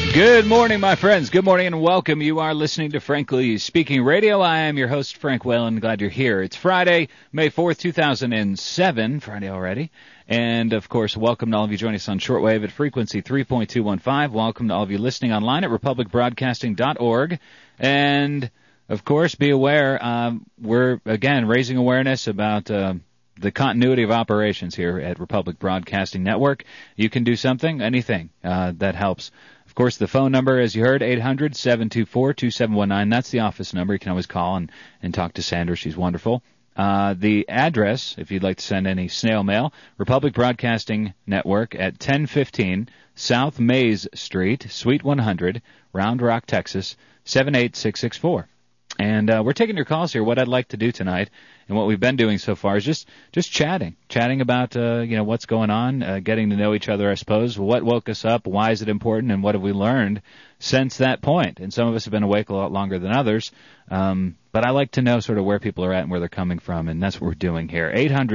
Good morning, my friends. Good morning and welcome. You are listening to Frankly Speaking Radio. I am your host, Frank Whalen. Glad you're here. It's Friday, May 4th, 2007. Friday already. And, of course, welcome to all of you joining us on shortwave at frequency 3.215. Welcome to all of you listening online at republicbroadcasting.org. And, of course, be aware, we're, again, raising awareness about the continuity of operations here at Republic Broadcasting Network. You can do something, anything, that helps. Of course, the phone number, as you heard, 800-724-2719. That's the office number. You can always call and talk to Sandra. She's wonderful. The address, if you'd like to send any snail mail, Republic Broadcasting Network at 1015 South Mays Street, Suite 100, Round Rock, Texas, 78664. And we're taking your calls here. What I'd like to do tonight, and what we've been doing so far, is just chatting about what's going on, getting to know each other, I suppose. What woke us up? Why is it important? And what have we learned since that point? And some of us have been awake a lot longer than others. But I like to know sort of where people are at and where they're coming from, and that's what we're doing here.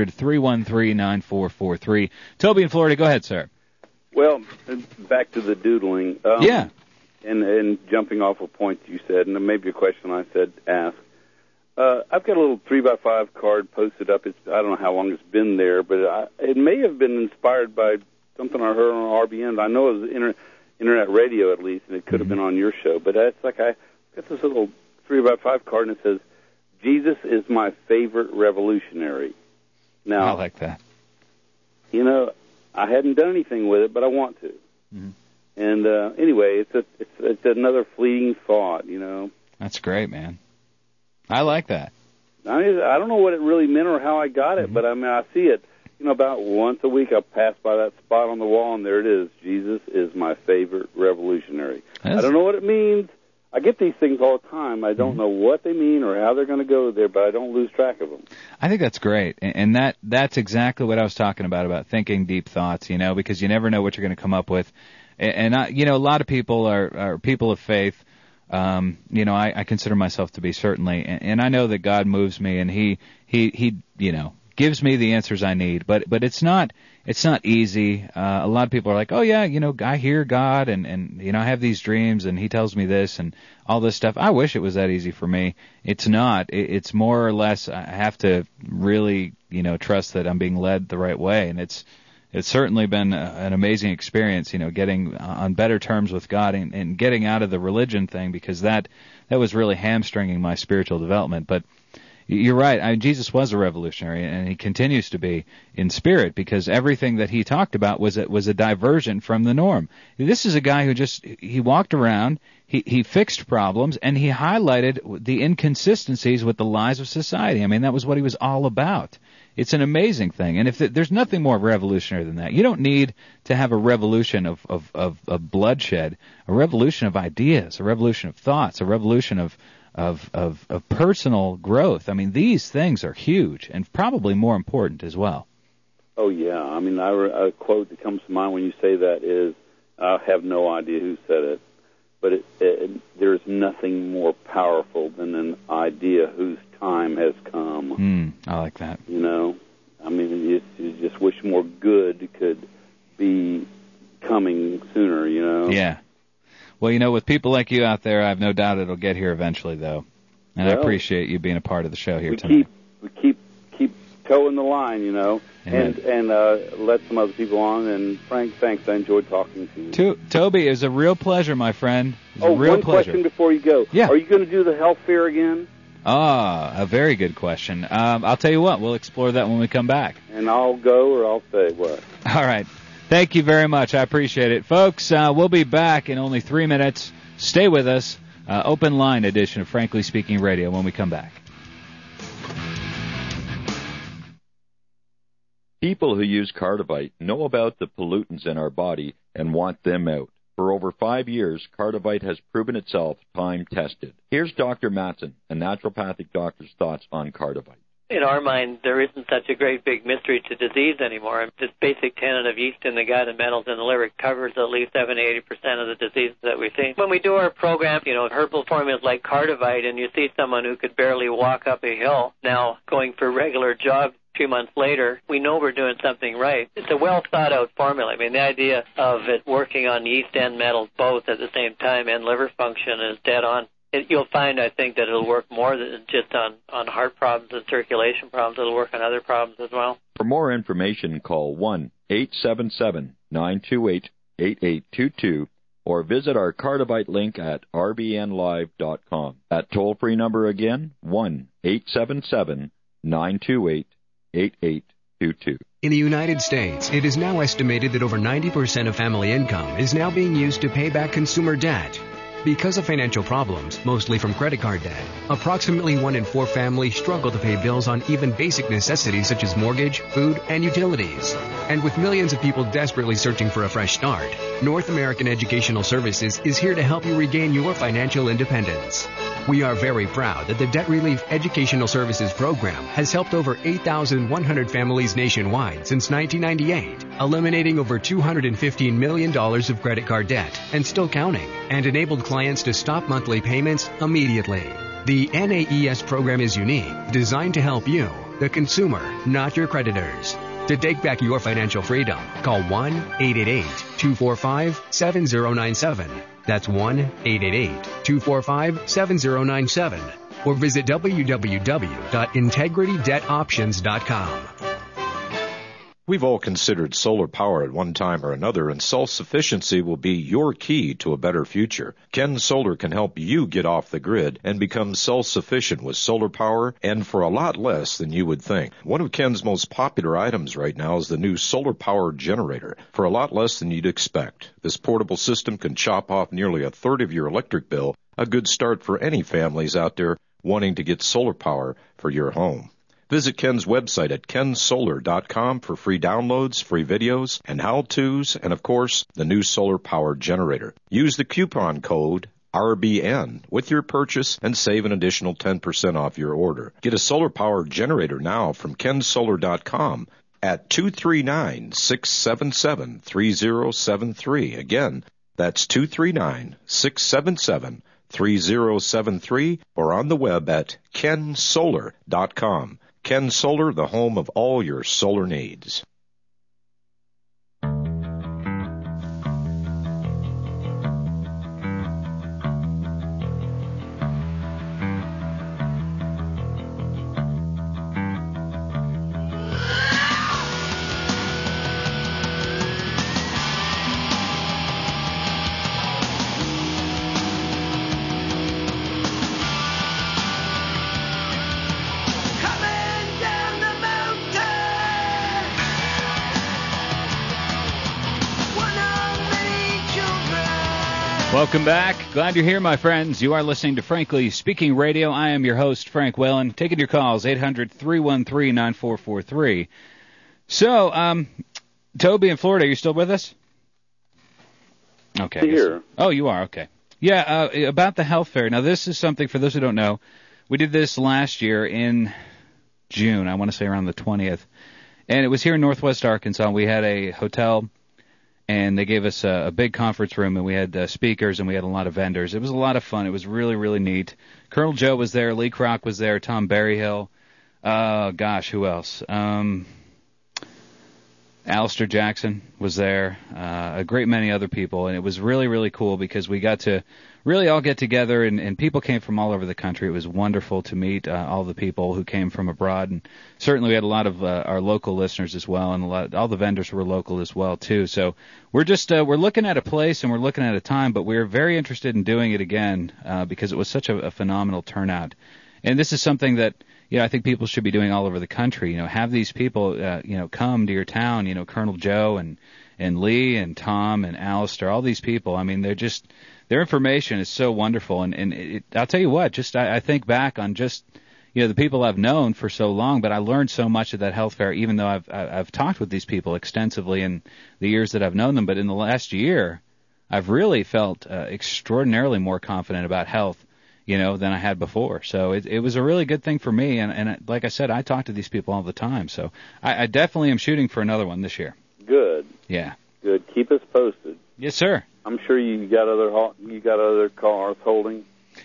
800-313-9443. Toby in Florida, go ahead, sir. Well, back to the doodling. Yeah. And jumping off a point you said, and maybe a question I said ask. I've got a little 3x5 card posted up. I don't know how long it's been there, but it may have been inspired by something I heard on RBN. I know it was internet radio at least, and it could have been on your show. But it's like I got this little 3x5 card, and it says, "Jesus is my favorite revolutionary." Now, I like that. You know, I hadn't done anything with it, but I want to. Mm-hmm. And anyway, it's another fleeting thought, you know. That's great, man. I like that. I don't know what it really meant or how I got it, but I mean, I see it, about once a week I pass by that spot on the wall, and there it is. Jesus is my favorite revolutionary. I don't know what it means. I get these things all the time. I don't know what they mean or how they're going to go there, but I don't lose track of them. I think that's great, and that's exactly what I was talking about thinking deep thoughts, because you never know what you're going to come up with. And a lot of people are people of faith. I consider myself to be, certainly, and I know that God moves me, and He gives me the answers I need. But it's not easy. A lot of people are like, oh yeah, I hear God, and I have these dreams, and He tells me this and all this stuff. I wish it was that easy for me. It's not. It's more or less I have to really trust that I'm being led the right way, and it's certainly been an amazing experience, getting on better terms with God and getting out of the religion thing, because that was really hamstringing my spiritual development. But you're right. Jesus was a revolutionary, and He continues to be in spirit, because everything that He talked about was a diversion from the norm. This is a guy who he walked around, he fixed problems, and he highlighted the inconsistencies with the lies of society. I mean, that was what he was all about. It's an amazing thing, and if there's nothing more revolutionary than that. You don't need to have a revolution of bloodshed, a revolution of ideas, a revolution of thoughts, a revolution of personal growth. I mean, these things are huge and probably more important as well. Oh yeah, I mean, a quote that comes to mind when you say that is, I have no idea who said it, but there's nothing more powerful than an idea whose time has come. I like that. I mean, you just wish more good could be coming sooner, Yeah. Well, with people like you out there, I have no doubt it'll get here eventually, though. And I appreciate you being a part of the show here tonight. We keep toeing the line, and let some other people on. And Frank, thanks. I enjoyed talking to you. Toby, it was a real pleasure, my friend. One question before you go. Yeah. Are you going to do the health fair again? A very good question. I'll tell you what, we'll explore that when we come back. And I'll go, or I'll say what. All right. Thank you very much. I appreciate it. Folks, we'll be back in only 3 minutes. Stay with us. Open line edition of Frankly Speaking Radio when we come back. People who use Cardivite know about the pollutants in our body and want them out. For over 5 years, Cardivite has proven itself time-tested. Here's Dr. Matson, a naturopathic doctor's thoughts on Cardivite. In our mind, there isn't such a great big mystery to disease anymore. This basic tenet of yeast in the gut and metals in the liver covers at least 70-80% of the diseases that we see. When we do our program, herbal formulas like Cardivite, and you see someone who could barely walk up a hill now going for regular jogs a few months later, we know we're doing something right. It's a well-thought-out formula. I mean, the idea of it working on yeast and metals both at the same time and liver function is dead on. You'll find, I think, that it'll work more than just on heart problems and circulation problems. It'll work on other problems as well. For more information, call 1-877-928-8822 or visit our Cardivite link at rbnlive.com. That toll-free number again, 1-877-928-8822. In the United States, it is now estimated that over 90% of family income is now being used to pay back consumer debt. Because of financial problems, mostly from credit card debt, approximately 1 in 4 families struggle to pay bills on even basic necessities such as mortgage, food, and utilities. And with millions of people desperately searching for a fresh start, North American Educational Services is here to help you regain your financial independence. We are very proud that the Debt Relief Educational Services Program has helped over 8,100 families nationwide since 1998, eliminating over $215 million of credit card debt and still counting, and enabled clients to stop monthly payments immediately. The NAES program is unique, designed to help you, the consumer, not your creditors. To take back your financial freedom, call 1-888-245-7097. That's 1-888-245-7097. Or visit www.integritydebtoptions.com. We've all considered solar power at one time or another, and self-sufficiency will be your key to a better future. Ken Solar can help you get off the grid and become self-sufficient with solar power, and for a lot less than you would think. One of Ken's most popular items right now is the new solar power generator, for a lot less than you'd expect. This portable system can chop off nearly a third of your electric bill, a good start for any families out there wanting to get solar power for your home. Visit Ken's website at kensolar.com for free downloads, free videos, and how-tos, and of course, the new solar power generator. Use the coupon code RBN with your purchase and save an additional 10% off your order. Get a solar power generator now from kensolar.com at 239-677-3073. Again, that's 239-677-3073 or on the web at kensolar.com. Ken Solar, the home of all your solar needs. Welcome back. Glad you're here, my friends. You are listening to Frankly Speaking Radio. I am your host, Frank Whalen. Taking your calls, 800-313-9443. So, Toby in Florida, are you still with us? Okay. Here. Oh, you are? Okay. Yeah, about the health fair. Now, this is something, for those who don't know, we did this last year in June, I want to say around the 20th. And it was here in Northwest Arkansas. We had a hotel, and they gave us a big conference room, and we had speakers, and we had a lot of vendors. It was a lot of fun. It was really, really neat. Colonel Joe was there. Lee Kroc was there. Tom Berryhill. Who else? Alistair Jackson was there. A great many other people, and it was really, really cool because we got to really all get together, and people came from all over the country. It was wonderful to meet all the people who came from abroad, and certainly we had a lot of our local listeners as well, and all the vendors were local as well too. So we're just we're looking at a place and we're looking at a time, but we're very interested in doing it again because it was such a phenomenal turnout. And this is something that I think people should be doing all over the country. Have these people come to your town. Colonel Joe and Lee and Tom and Alistair, all these people. I mean, their information is so wonderful, and I'll tell you what. I think back on just the people I've known for so long, but I learned so much at that health fair. Even though I've talked with these people extensively in the years that I've known them, but in the last year, I've really felt extraordinarily more confident about health, than I had before. So it was a really good thing for me, and like I said, I talk to these people all the time. So I definitely am shooting for another one this year. Good. Yeah. Good. Keep us posted. Yes, sir. I'm sure you got other cars holding.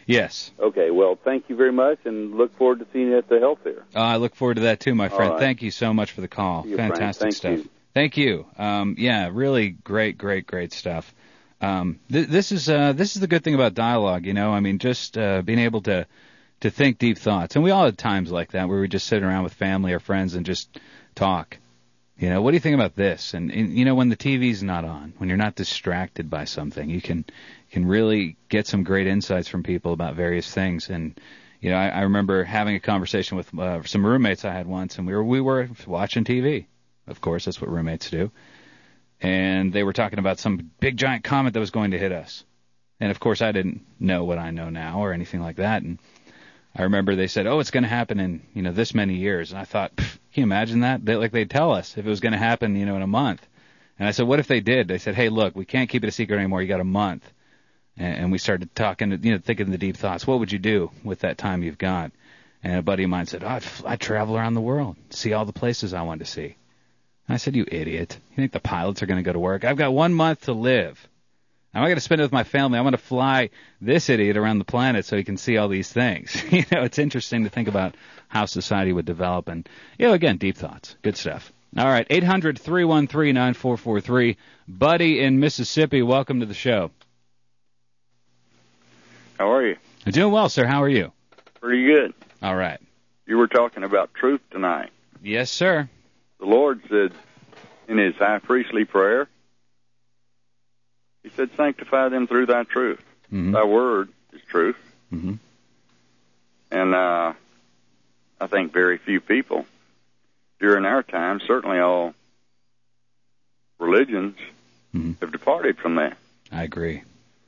Yes. Okay, well, thank you very much, and look forward to seeing you at the health fair. I look forward to that too, my friend. right. Thank you so much for the call. Fantastic Thank stuff. you. Thank you. Yeah, really great stuff. This is the good thing about dialogue, you know. I mean, just being able to think deep thoughts, and we all have times like that where we just sit around with family or friends and just talk. You know, what do you think about this? And you know, when the TV's not on, when you're not distracted by something, you can really get some great insights from people about various things. And you know, I remember having a conversation with some roommates I had once, and we were watching TV. Of course, that's what roommates do. And they were talking about some big giant comet that was going to hit us. And of course, I didn't know what I know now or anything like that. And I remember they said, "Oh, it's going to happen in, you know, this many years." And I thought, can you imagine that? They'd tell us if it was going to happen, you know, in a month. And I said, what if they did? They said, "Hey, look, we can't keep it a secret anymore. You got a month." And we started talking, you know, thinking the deep thoughts. What would you do with that time you've got? And a buddy of mine said, I'd travel around the world, see all the places I wanted to see. And I said, you idiot. You think the pilots are going to go to work? I've got 1 month to live. I'm not going to spend it with my family. I'm going to fly this idiot around the planet so he can see all these things. You know, it's interesting to think about how society would develop. And, you know, again, deep thoughts. Good stuff. All right, 800-313-9443. Buddy in Mississippi, welcome to the show. How are you? I'm doing well, sir. How are you? Pretty good. All right. You were talking about truth tonight. Yes, sir. The Lord said in his high priestly prayer, he said, sanctify them through thy truth. Mm-hmm. Thy word is truth. Mm-hmm. And I think very few people during our time, certainly all religions, have departed from that. I agree.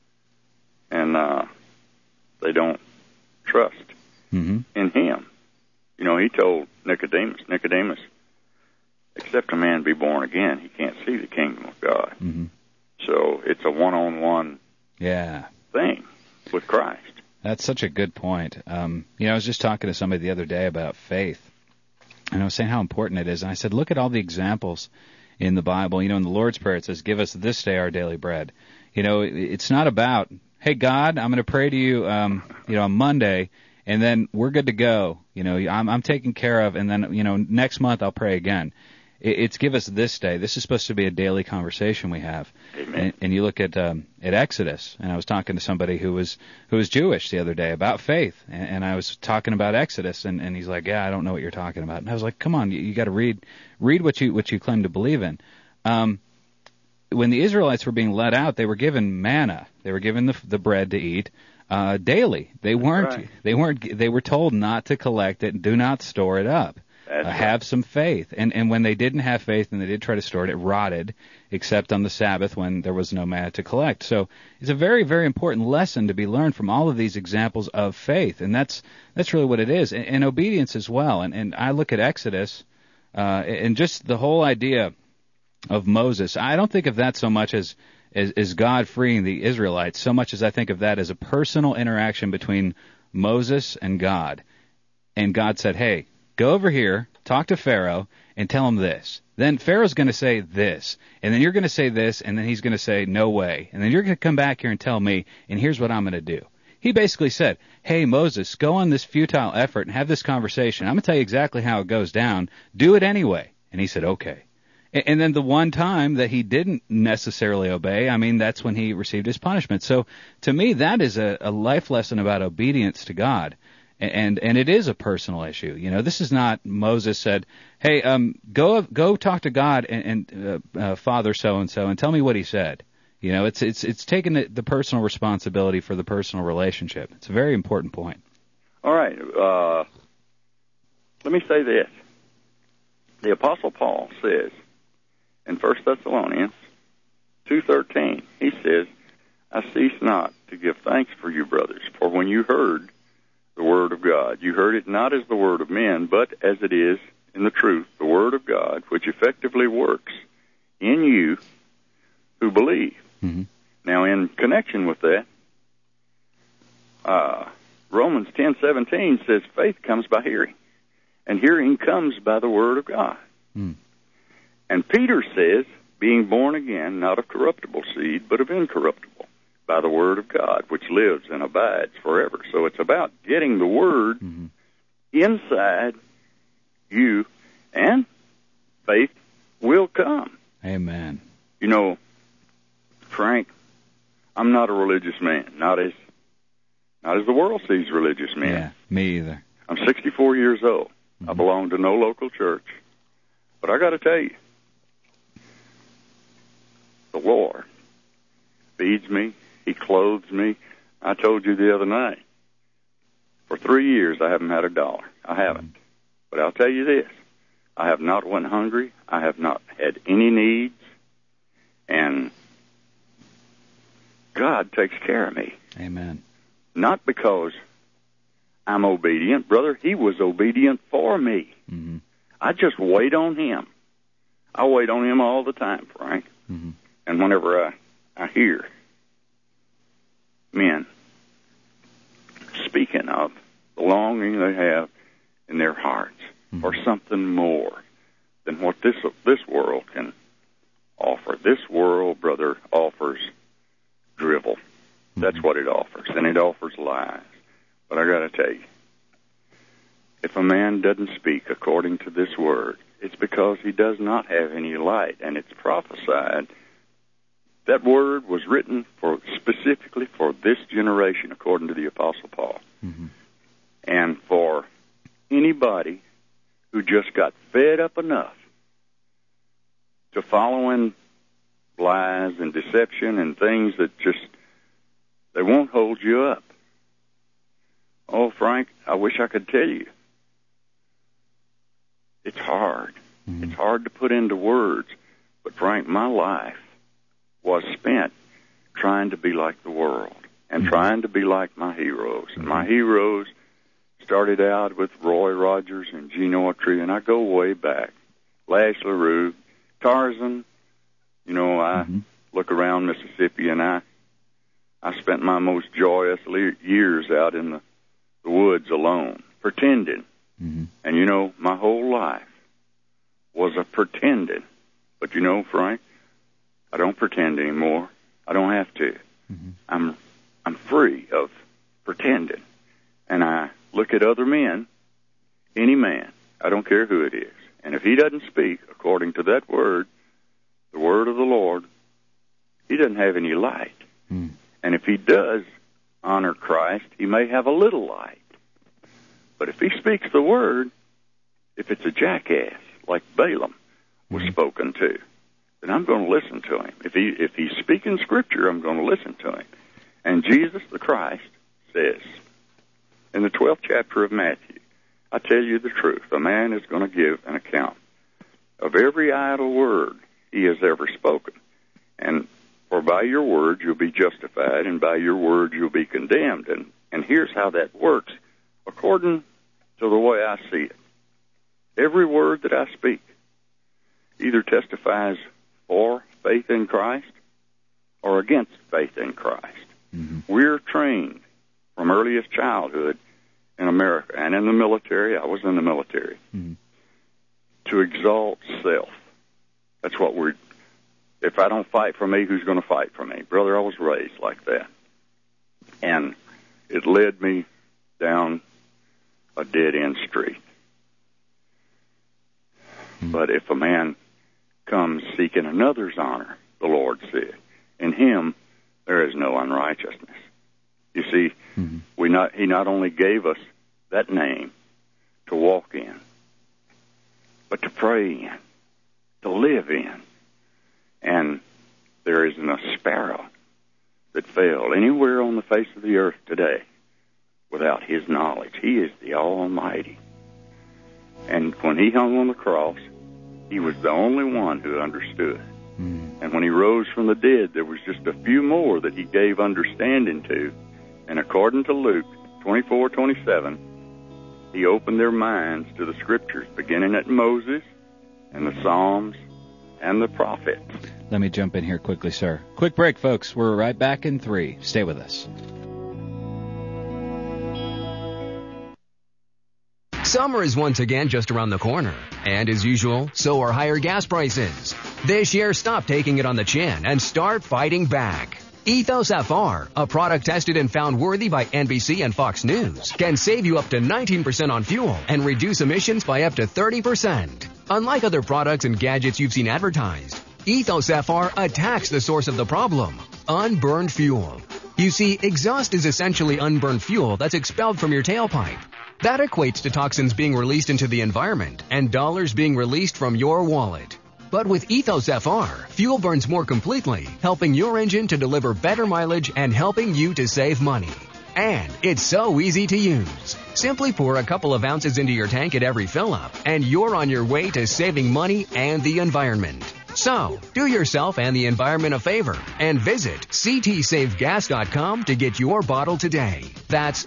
And they don't trust in him. You know, he told Nicodemus, except a man be born again, he can't see the kingdom of God. Mm-hmm. So it's a one-on-one thing with Christ. That's such a good point. You know, I was just talking to somebody the other day about faith, and I was saying how important it is. And I said, look at all the examples in the Bible. You know, in the Lord's Prayer, it says, give us this day our daily bread. You know, it's not about, hey, God, I'm going to pray to you, you know, on Monday, and then we're good to go. You know, I'm taken care of, and then, you know, next month I'll pray again. It's give us this day. This is supposed to be a daily conversation we have. Amen. And you look at Exodus, and I was talking to somebody who was Jewish the other day about faith, and I was talking about Exodus, and he's like, yeah, I don't know what you're talking about. And I was like, come on, you got to read what you claim to believe in. When the Israelites were being led out, they were given manna. They were given the bread to eat daily. They weren't. They were told not to collect it and do not store it up. Have some faith. And when they didn't have faith and they did try to store it, it rotted, except on the Sabbath when there was no manna to collect. So it's a very, very important lesson to be learned from all of these examples of faith, and that's really what it is, and obedience as well. And I look at Exodus and just the whole idea of Moses. I don't think of that so much as God freeing the Israelites, so much as I think of that as a personal interaction between Moses and God. And God said, hey, go over here, talk to Pharaoh, and tell him this. Then Pharaoh's going to say this, and then you're going to say this, and then he's going to say, no way. And then you're going to come back here and tell me, and here's what I'm going to do. He basically said, hey, Moses, go on this futile effort and have this conversation. I'm going to tell you exactly how it goes down. Do it anyway. And he said, okay. And then the one time that he didn't necessarily obey, I mean, that's when he received his punishment. So to me, that is a life lesson about obedience to God. And it is a personal issue. You know, this is not Moses said, hey, go talk to God and Father so-and-so and tell me what he said. You know, it's taking the personal responsibility for the personal relationship. It's a very important point. All right. Let me say this. The Apostle Paul says in 1 Thessalonians 2:13, he says, I cease not to give thanks for you, brothers, for when you heard the word of God, you heard it not as the word of men, but as it is in the truth, the word of God, which effectively works in you who believe. Mm-hmm. Now, in connection with that, Romans 10:17 says faith comes by hearing, and hearing comes by the word of God. Mm. And Peter says, being born again, not of corruptible seed, but of incorruptible, by the Word of God, which lives and abides forever. So it's about getting the Word inside you, and faith will come. Amen. You know, Frank, I'm not a religious man, not as the world sees religious men. Yeah, me either. I'm 64 years old. I belong to no local church. But I got to tell you, the Lord feeds me. He clothes me. I told you the other night, for 3 years I haven't had $1. I haven't. But I'll tell you this, I have not went hungry. I have not had any needs. And God takes care of me. Amen. Not because I'm obedient. Brother, He was obedient for me. Mm-hmm. I just wait on Him. I wait on Him all the time, Frank. Mm-hmm. And whenever I hear men speaking of the longing they have in their hearts for something more than what this world can offer. This world, brother, offers drivel. That's what it offers, and it offers lies. But I got to tell you, if a man doesn't speak according to this word, it's because he does not have any light, and it's prophesied. That word was written specifically for this generation, according to the Apostle Paul. Mm-hmm. And for anybody who just got fed up enough to following lies and deception and things that just, they won't hold you up. Oh, Frank, I wish I could tell you. It's hard. Mm-hmm. It's hard to put into words. But, Frank, my life was spent trying to be like the world and trying to be like my heroes. And my heroes started out with Roy Rogers and Gene Autry, and I go way back. Lash LaRue, Tarzan. You know, I look around Mississippi, and I spent my most joyous years out in the woods alone, pretending. Mm-hmm. And, you know, my whole life was a pretending. But, you know, Frank, I don't pretend anymore. I don't have to. Mm-hmm. I'm free of pretending. And I look at other men, any man, I don't care who it is, and if he doesn't speak according to that word, the word of the Lord, he doesn't have any light. Mm. And if he does honor Christ, he may have a little light. But if he speaks the word, if it's a jackass, like Balaam was spoken to, then I'm going to listen to him. If he's speaking Scripture, I'm going to listen to him. And Jesus the Christ says, in the 12th chapter of Matthew, I tell you the truth, a man is going to give an account of every idle word he has ever spoken. And for by your word you'll be justified, and by your word you'll be condemned. And here's how that works, according to the way I see it. Every word that I speak either testifies for faith in Christ or against faith in Christ. Mm-hmm. We're trained from earliest childhood in America and in the military. I was in the military. Mm-hmm. To exalt self. That's what if I don't fight for me, who's going to fight for me? Brother, I was raised like that. And it led me down a dead-end street. Mm-hmm. But if a man comes seeking another's honor, the Lord said, in him there is no unrighteousness. You see, he not only gave us that name to walk in, but to pray in, to live in. And there isn't a sparrow that fell anywhere on the face of the earth today without his knowledge. He is the Almighty. And when he hung on the cross, he was the only one who understood. And when he rose from the dead, there was just a few more that he gave understanding to. And according to Luke 24:27, he opened their minds to the Scriptures, beginning at Moses and the Psalms and the prophets. Let me jump in here quickly, sir. Quick break, folks. We're right back in 3. Stay with us. Summer is once again just around the corner. And as usual, so are higher gas prices. This year, stop taking it on the chin and start fighting back. Ethos FR, a product tested and found worthy by NBC and Fox News, can save you up to 19% on fuel and reduce emissions by up to 30%. Unlike other products and gadgets you've seen advertised, Ethos FR attacks the source of the problem, unburned fuel. You see, exhaust is essentially unburned fuel that's expelled from your tailpipe. That equates to toxins being released into the environment and dollars being released from your wallet. But with Ethos FR, fuel burns more completely, helping your engine to deliver better mileage and helping you to save money. And it's so easy to use. Simply pour a couple of ounces into your tank at every fill-up, and you're on your way to saving money and the environment. So, do yourself and the environment a favor and visit ctsavegas.com to get your bottle today. That's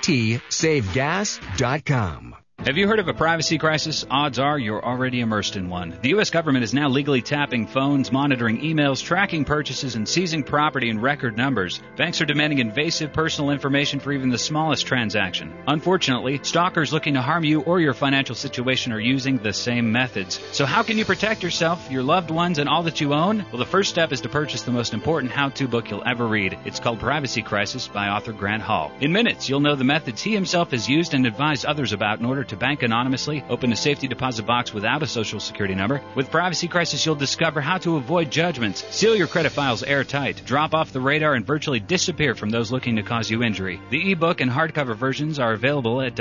ctsavegas.com. Have you heard of a privacy crisis? Odds are you're already immersed in one. The U.S. government is now legally tapping phones, monitoring emails, tracking purchases, and seizing property in record numbers. Banks are demanding invasive personal information for even the smallest transaction. Unfortunately, stalkers looking to harm you or your financial situation are using the same methods. So how can you protect yourself, your loved ones, and all that you own? Well, the first step is to purchase the most important how-to book you'll ever read. It's called Privacy Crisis by author Grant Hall. In minutes, you'll know the methods he himself has used and advised others about in order to bank anonymously, open a safety deposit box without a social security number. With Privacy Crisis, you'll discover how to avoid judgments, seal your credit files airtight, drop off the radar, and virtually disappear from those looking to cause you injury. The ebook and hardcover versions are available at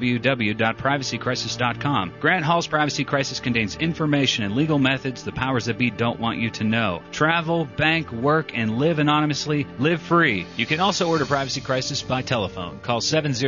www.privacycrisis.com. Grant Hall's Privacy Crisis contains information and legal methods the powers that be don't want you to know. Travel, bank, work, and live anonymously. Live free. You can also order Privacy Crisis by telephone. Call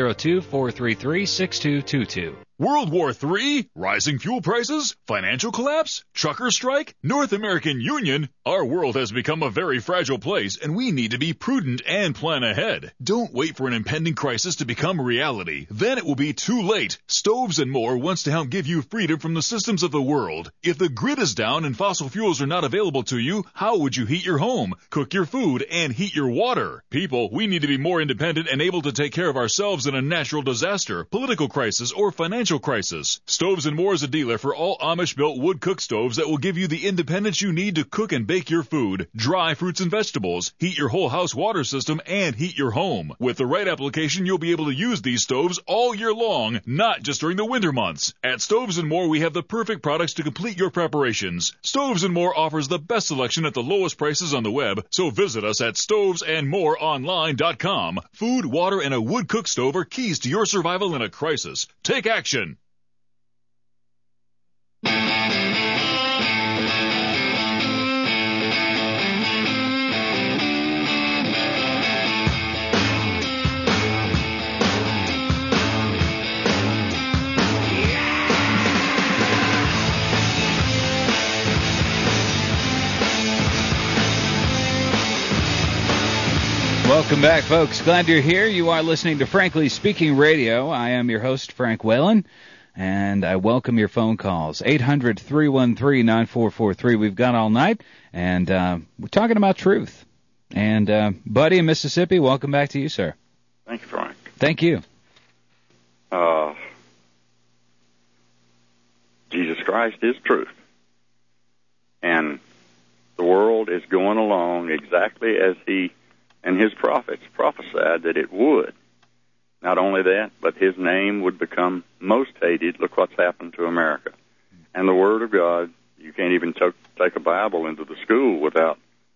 702-433-6222. World War III? Rising fuel prices? Financial collapse? Trucker strike? North American Union? Our world has become a very fragile place, and we need to be prudent and plan ahead. Don't wait for an impending crisis to become a reality. Then it will be too late. Stoves and More wants to help give you freedom from the systems of the world. If the grid is down and fossil fuels are not available to you, how would you heat your home, cook your food, and heat your water? People, we need to be more independent and able to take care of ourselves in a natural disaster, political crisis, or financial crisis. Stoves and More is a dealer for all Amish-built wood cook stoves that will give you the independence you need to cook and bake your food, dry fruits and vegetables, heat your whole house water system, and heat your home. With the right application, you'll be able to use these stoves all year long, not just during the winter months. At Stoves and More, we have the perfect products to complete your preparations. Stoves and More offers the best selection at the lowest prices on the web, so visit us at stovesandmoreonline.com. Food, water, and a wood cook stove are keys to your survival in a crisis. Take action. Welcome back, folks. Glad you're here. You are listening to Frankly Speaking Radio. I am your host, Frank Whalen, and I welcome your phone calls. 800-313-9443. We've got all night, and we're talking about truth. And Buddy in Mississippi, welcome back to you, sir. Thank you, Frank. Thank you. Jesus Christ is truth. And the world is going along exactly as he and his prophets prophesied that it would. Not only that, but his name would become most hated. Look what's happened to America. And the Word of God, you can't even take a Bible into the school without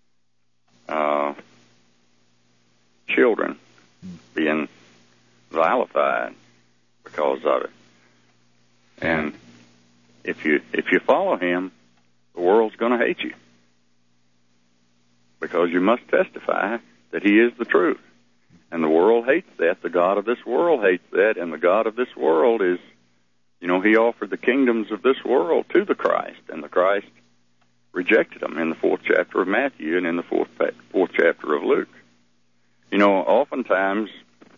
children being vilified because of it. And if you follow him, the world's going to hate you because you must testify that he is the truth. And the world hates that. The God of this world hates that. And the God of this world is, he offered the kingdoms of this world to the Christ. And the Christ rejected them in the 4th chapter of Matthew and in the 4th chapter of Luke. Oftentimes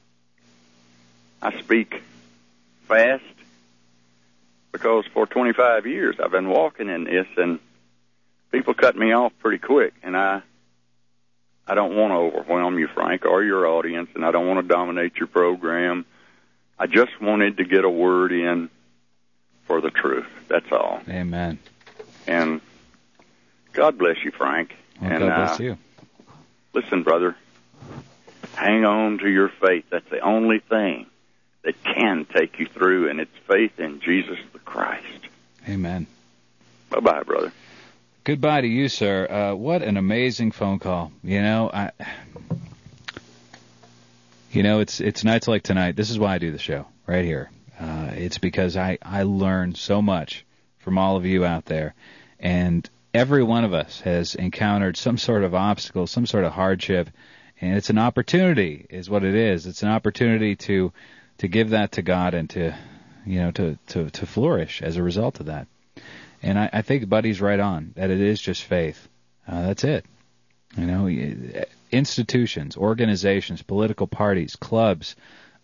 I speak fast because for 25 years I've been walking in this, and people cut me off pretty quick. And I don't want to overwhelm you, Frank, or your audience, and I don't want to dominate your program. I just wanted to get a word in for the truth. That's all. Amen. And God bless you, Frank. Well, and God bless you. Listen, brother, hang on to your faith. That's the only thing that can take you through, and it's faith in Jesus the Christ. Amen. Bye-bye, brother. Goodbye to you, sir. What an amazing phone call. It's nights like tonight. This is why I do the show right here. It's because I learn so much from all of you out there, and every one of us has encountered some sort of obstacle, some sort of hardship, and it's an opportunity, is what it is. It's an opportunity to give that to God and to flourish as a result of that. And I think Buddy's right on that it is just faith. That's it. Institutions, organizations, political parties, clubs,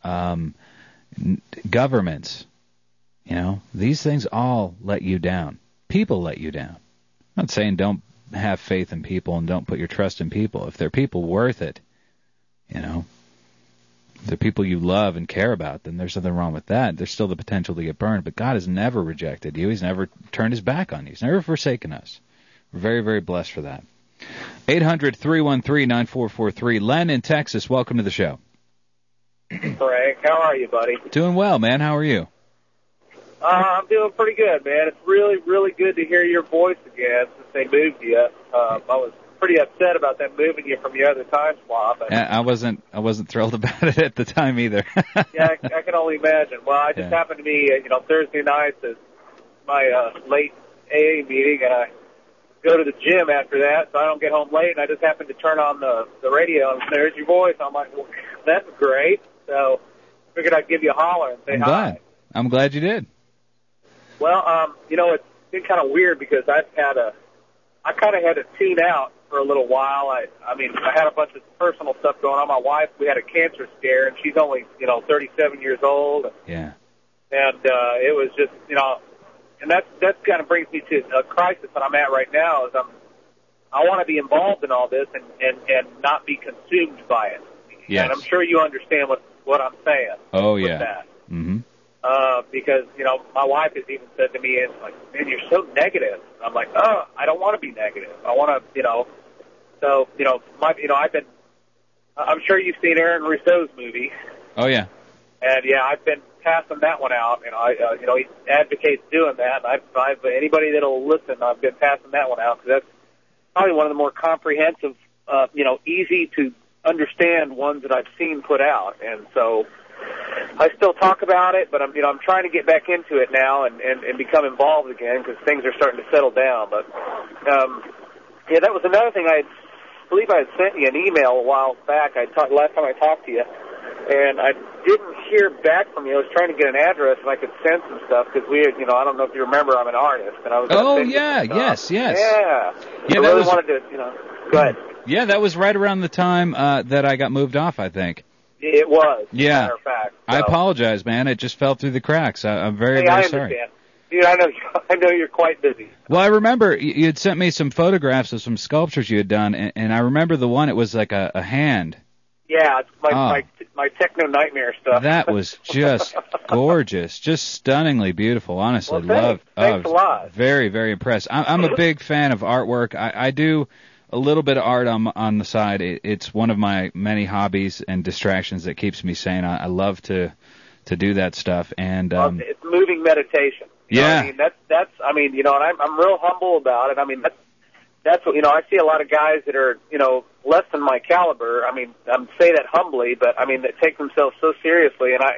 governments, these things all let you down. People let you down. I'm not saying don't have faith in people and don't put your trust in people. If they're people worth it, if they're people you love and care about, then there's nothing wrong with that. There's still the potential to get burned, but God has never rejected you. He's never turned his back on you. He's never forsaken us. We're very, very blessed for that. 800-313-9443. Len in Texas, welcome to the show. Frank, how are you, buddy? Doing well, man. How are you? I'm doing pretty good, man. It's really, really good to hear your voice again since they moved you. I was pretty upset about them moving you from your other time slot. But I wasn't thrilled about it at the time either. Yeah, I can only imagine. Well, I just happened to be, Thursday nights is my late AA meeting, and I go to the gym after that, so I don't get home late, and I just happened to turn on the radio, and there's your voice. I'm like, well, that's great. So I figured I'd give you a holler and say hi. I'm glad you did. Well, it's been kind of weird because I kind of had to tune out for a little while. I had a bunch of personal stuff going on. My wife, we had a cancer scare, and she's only, 37 years old. Yeah. And it was just, and that kind of brings me to a crisis that I'm at right now. Is I want to be involved in all this and not be consumed by it. Yes. And I'm sure you understand what I'm saying. Oh yeah. That. Mm-hmm. Because my wife has even said to me, "It's like, man, you're so negative." I'm like, "Oh, I don't want to be negative. I want to, So I'm sure you've seen Aaron Rousseau's movie. Oh yeah. And yeah, I've been passing that one out. He advocates doing that. And I've anybody that'll listen, I've been passing that one out because that's probably one of the more comprehensive, easy to understand ones that I've seen put out. And so I still talk about it, but I'm trying to get back into it now and become involved again because things are starting to settle down. But that was another thing. I believe I had sent you an email a while back. Last time I talked to you. And I didn't hear back from you. I was trying to get an address and I could send some stuff because we had, I don't know if you remember, I'm an artist. And I was yes. Yeah. Yeah, I really wanted to, go ahead. Yeah, that was right around the time that I got moved off, I think. It was, yeah. as a matter of fact. So. I apologize, man. It just fell through the cracks. I'm very, very sorry. Understand. Dude, I know you're quite busy. Well, I remember you had sent me some photographs of some sculptures you had done, and I remember the one, it was like a hand. Yeah, it's my techno nightmare stuff. That was just gorgeous, just stunningly beautiful. Honestly, well, thanks a lot. Very, very impressed. I'm a big fan of artwork. I do a little bit of art on the side. It's one of my many hobbies and distractions that keeps me sane. I love to do that stuff. And it's moving meditation. Yeah, that's and I'm real humble about it. That's what, I see a lot of guys that are, less than my caliber. I'm say that humbly, but that take themselves so seriously. And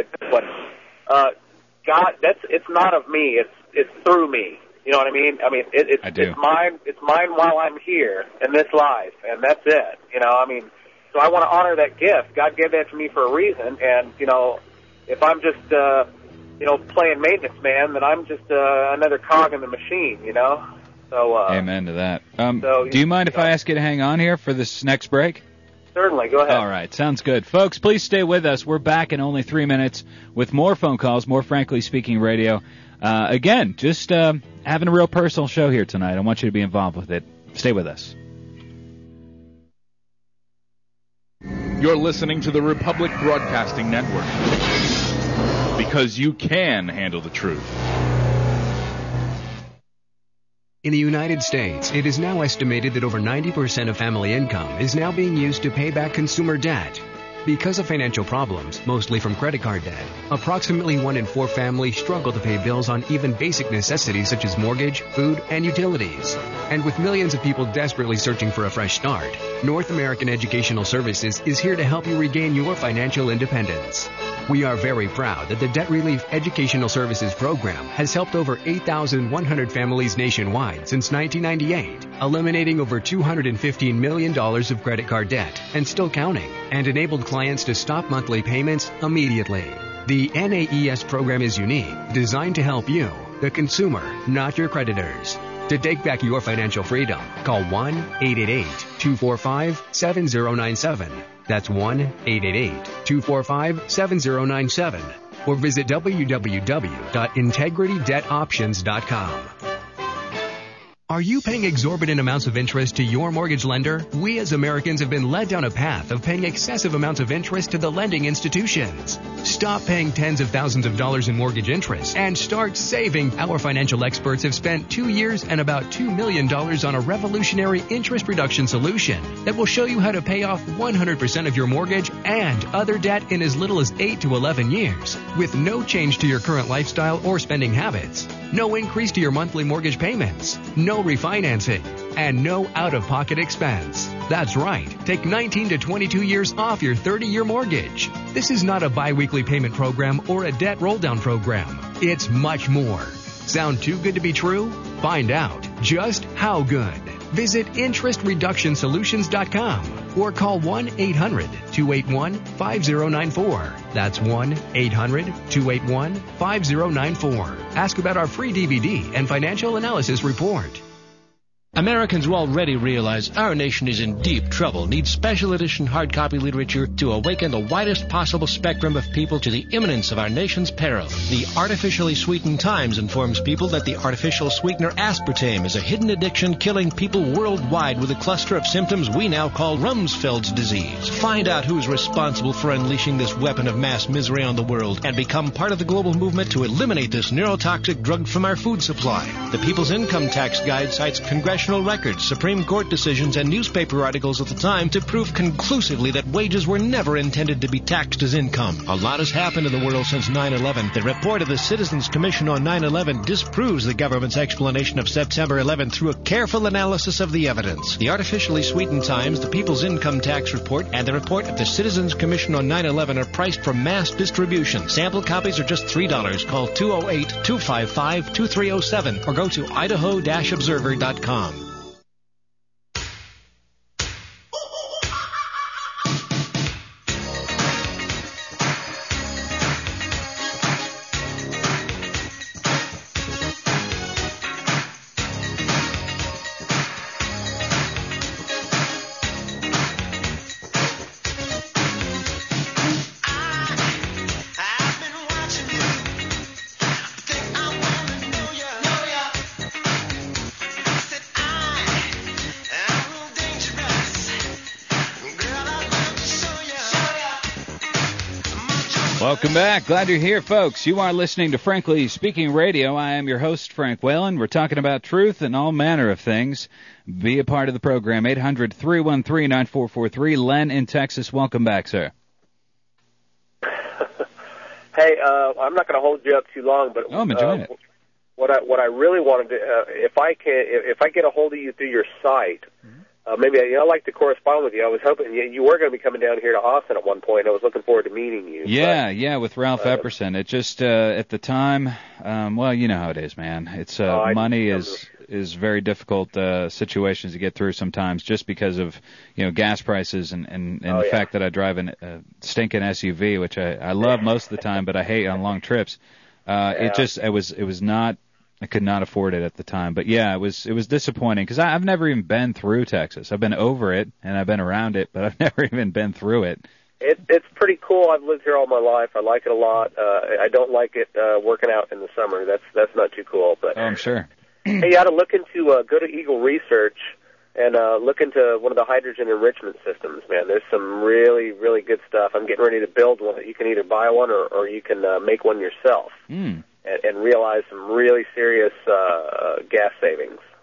God, it's not of me. It's through me. You know what I mean? It's mine. It's mine while I'm here in this life, and that's it. So I want to honor that gift. God gave that to me for a reason, and if I'm just playing maintenance man, then I'm just another cog in the machine. So, amen to that. Do you mind if I ask you to hang on here for this next break? Certainly. Go ahead. All right. Sounds good. Folks, please stay with us. We're back in only 3 minutes with more phone calls, more Frankly Speaking Radio. Again, just having a real personal show here tonight. I want you to be involved with it. Stay with us. You're listening to the Republic Broadcasting Network. Because you can handle the truth. In the United States, it is now estimated that over 90% of family income is now being used to pay back consumer debt. Because of financial problems, mostly from credit card debt, approximately 1 in 4 families struggle to pay bills on even basic necessities such as mortgage, food, and utilities. And with millions of people desperately searching for a fresh start, North American Educational Services is here to help you regain your financial independence. We are very proud that the Debt Relief Educational Services Program has helped over 8,100 families nationwide since 1998, eliminating over $215 million of credit card debt and still counting, and enabled clients to stop monthly payments immediately. The NAES program is unique, designed to help you, the consumer, not your creditors. To take back your financial freedom, call 1-888-245-7097. That's 1-888-245-7097. Or visit www.integritydebtoptions.com. Are you paying exorbitant amounts of interest to your mortgage lender? We as Americans have been led down a path of paying excessive amounts of interest to the lending institutions. Stop paying tens of thousands of dollars in mortgage interest and start saving. Our financial experts have spent 2 years and about $2 million on a revolutionary interest reduction solution that will show you how to pay off 100% of your mortgage and other debt in as little as 8 to 11 years with no change to your current lifestyle or spending habits. No increase to your monthly mortgage payments, no refinancing, and no out-of-pocket expense. That's right. Take 19 to 22 years off your 30-year mortgage. This is not a bi-weekly payment program or a debt roll-down program. It's much more. Sound too good to be true? Find out just how good. Visit interestreductionsolutions.com or call 1-800-281-5094. That's 1-800-281-5094. Ask about our free DVD and financial analysis report. Americans who already realize our nation is in deep trouble need special edition hard copy literature to awaken the widest possible spectrum of people to the imminence of our nation's peril. The Artificially Sweetened Times informs people that the artificial sweetener aspartame is a hidden addiction killing people worldwide with a cluster of symptoms we now call Rumsfeld's disease. Find out who's responsible for unleashing this weapon of mass misery on the world and become part of the global movement to eliminate this neurotoxic drug from our food supply. The People's Income Tax Guide cites congressional records, Supreme Court decisions, and newspaper articles at the time to prove conclusively that wages were never intended to be taxed as income. A lot has happened in the world since 9/11. The report of the Citizens Commission on 9/11 disproves the government's explanation of September 11 through a careful analysis of the evidence. The Artificially Sweetened Times, the People's Income Tax Report, and the report of the Citizens Commission on 9/11 are priced for mass distribution. Sample copies are just $3. Call 208-255-2307 or go to idaho-observer.com. Welcome back. Glad you're here, folks. You are listening to Frankly Speaking Radio. I am your host, Frank Whalen. We're talking about truth and all manner of things. Be a part of the program. 800-313-9443. Len in Texas. Welcome back, sir. Hey, I'm not going to hold you up too long, but I'm enjoying it. What I really wanted to, if I get a hold of you through your site. Maybe I'd like to correspond with you. I was hoping you were going to be coming down here to Austin at one point. I was looking forward to meeting you. Yeah, with Ralph Epperson. It just at the time, well, you know how it is, man. It's money is very difficult situations to get through sometimes, just because of gas prices and the fact that I drive a stinking SUV, which I love most of the time, but I hate on long trips. It was not. I could not afford it at the time. But, yeah, it was disappointing because I've never even been through Texas. I've been over it, and I've been around it, but I've never even been through it. It's pretty cool. I've lived here all my life. I like it a lot. I don't like it working out in the summer. That's not too cool. But I'm sure. Hey, you ought to look into go to Eagle Research and look into one of the hydrogen enrichment systems, man. There's some really, really good stuff. I'm getting ready to build one. You can either buy one or you can make one yourself. And realize some really serious gas savings.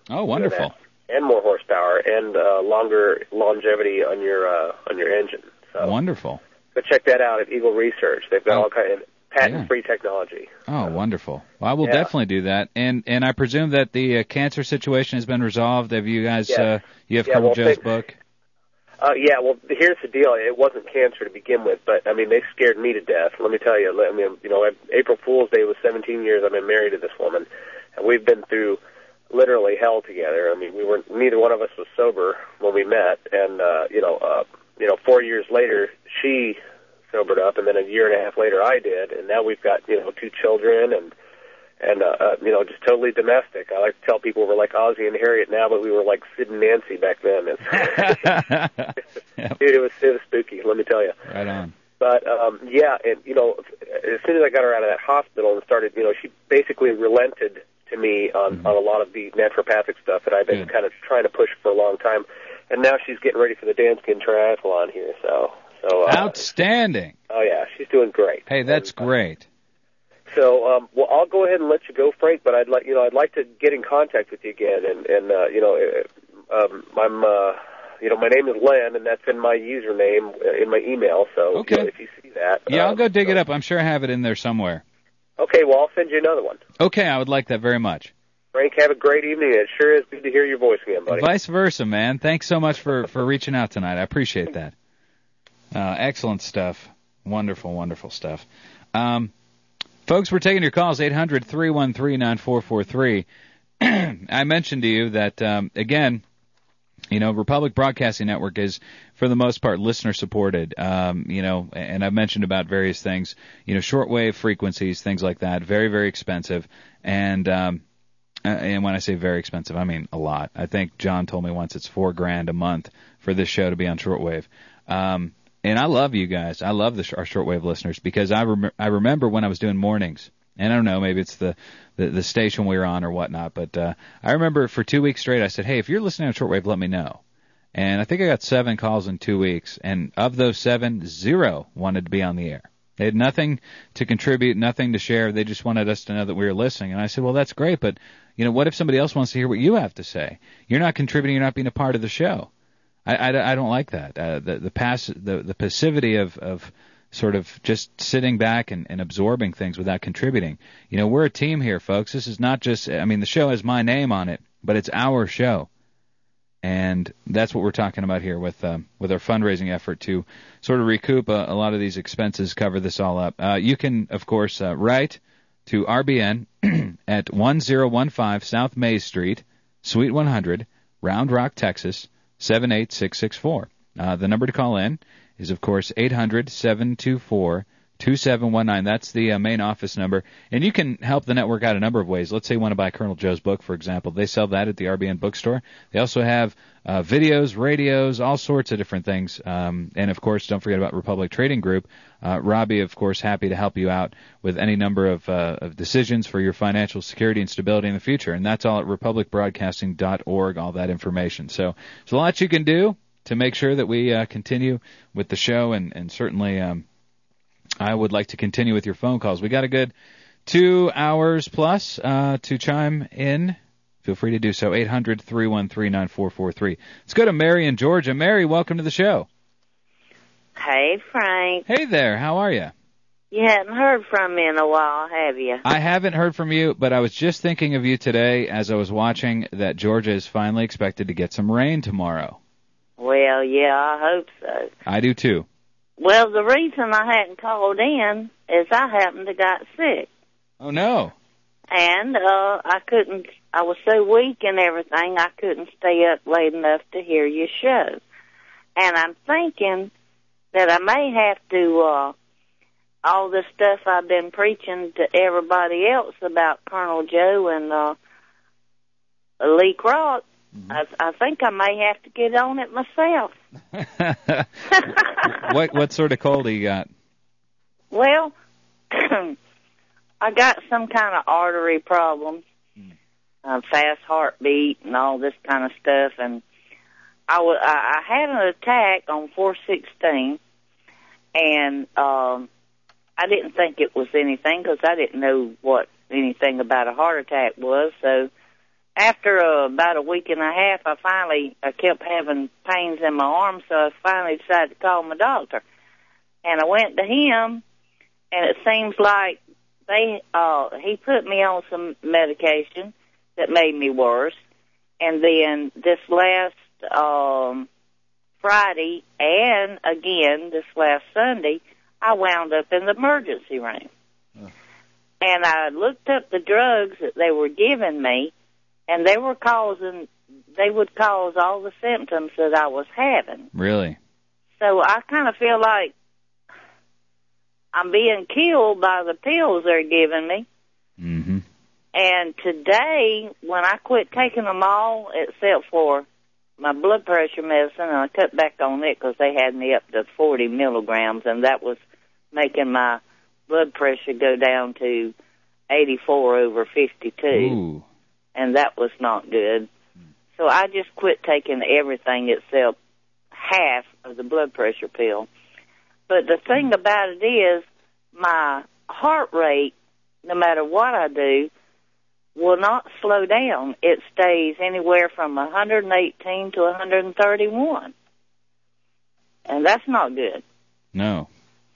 Oh, wonderful. And more horsepower and longer longevity on your engine. So wonderful. Go check that out at Eagle Research. They've got all kind of patent-free technology. Oh, wonderful. Well, I will definitely do that. And I presume that the cancer situation has been resolved. Have you guys, you have Colonel Joe's book? Well, here's the deal. It wasn't cancer to begin with, but, I mean, they scared me to death. Let me tell you. I mean, April Fool's Day was 17 years I've been married to this woman, and we've been through literally hell together. I mean, neither one of us was sober when we met, and, 4 years later, she sobered up, and then a year and a half later I did, and now we've got, 2 children, and just totally domestic. I like to tell people we're like Ozzie and Harriet now, but we were like Sid and Nancy back then. Dude, it was spooky, let me tell you. Right on. But, and, as soon as I got her out of that hospital and started, she basically relented to me on a lot of the naturopathic stuff that I've been kind of trying to push for a long time. And now she's getting ready for the Danskin Triathlon here, so outstanding. Oh, yeah, she's doing great. Hey, that's great. So, I'll go ahead and let you go, Frank. But I'd like to get in contact with you again. And my name is Len, and that's in my username in my email. So, if you see that, I'll go dig it up. I'm sure I have it in there somewhere. Okay, well, I'll send you another one. Okay, I would like that very much. Frank, have a great evening. It sure is good to hear your voice again, buddy. Vice versa, man. Thanks so much for reaching out tonight. I appreciate that. Excellent stuff. Wonderful, wonderful stuff. Folks, we're taking your calls, 800-313-9443. I mentioned to you that, again, Republic Broadcasting Network is, for the most part, listener-supported, and I've mentioned about various things, shortwave frequencies, things like that, very, very expensive, and when I say very expensive, I mean a lot. I think John told me once it's $4,000 a month for this show to be on shortwave. And I love you guys. I love our shortwave listeners because I remember when I was doing mornings, and I don't know, maybe it's the station we were on or whatnot, but I remember for 2 weeks straight I said, hey, if you're listening on shortwave, let me know. And I think I got 7 calls in 2 weeks, and of those 7, 0 wanted to be on the air. They had nothing to contribute, nothing to share. They just wanted us to know that we were listening. And I said, well, that's great, but what if somebody else wants to hear what you have to say? You're not contributing, you're not being a part of the show. I don't like that. The passivity of sort of just sitting back and absorbing things without contributing. We're a team here, folks. This is not just, the show has my name on it, but it's our show. And that's what we're talking about here with our fundraising effort to sort of recoup a lot of these expenses, cover this all up. You can, of course, write to RBN at 1015 South Mays Street, Suite 100, Round Rock, Texas, 78664. The number to call in is, of course, 800-724-2719. That's the main office number. And you can help the network out a number of ways. Let's say you want to buy Colonel Joe's book, for example. They sell that at the RBN bookstore. They also have videos, radios, all sorts of different things. And, of course, don't forget about Republic Trading Group. Robbie, of course, happy to help you out with any number of decisions for your financial security and stability in the future. And that's all at republicbroadcasting.org, all that information. So there's a lot you can do to make sure that we continue with the show, and certainly I would like to continue with your phone calls. We got a good 2 hours plus to chime in. Feel free to do so, 800-313-9443. Let's go to Mary in Georgia. Mary, welcome to the show. Hey, Frank. Hey there, how are you? You hadn't heard from me in a while, have you? I haven't heard from you, but I was just thinking of you today as I was watching that Georgia is finally expected to get some rain tomorrow. Well, yeah, I hope so. I do too. Well, the reason I hadn't called in is I happened to got sick. Oh, no. And I was so weak and everything, I couldn't stay up late enough to hear your show. And I'm thinking that I may have to, all the stuff I've been preaching to everybody else about Colonel Joe and Lee Kroc, I think I may have to get on it myself. What sort of cold do you got? Well, I got some kind of artery problems, fast heartbeat and all this kind of stuff. And I had an attack on 4/16, and I didn't think it was anything because I didn't know what anything about a heart attack was. So after about a week and a half, I kept having pains in my arm, so I finally decided to call my doctor. And I went to him, and it seems like he put me on some medication that made me worse. And then this last Friday and again this last Sunday, I wound up in the emergency room. And I looked up the drugs that they were giving me, and they would cause all the symptoms that I was having. Really? So I kind of feel like I'm being killed by the pills they're giving me. Mm-hmm. And today, when I quit taking them all, except for my blood pressure medicine, and I cut back on it because they had me up to 40 milligrams, and that was making my blood pressure go down to 84/52. Ooh. And that was not good. So I just quit taking everything except half of the blood pressure pill. But the thing about it is, my heart rate, no matter what I do, will not slow down. It stays anywhere from 118 to 131. And that's not good. No.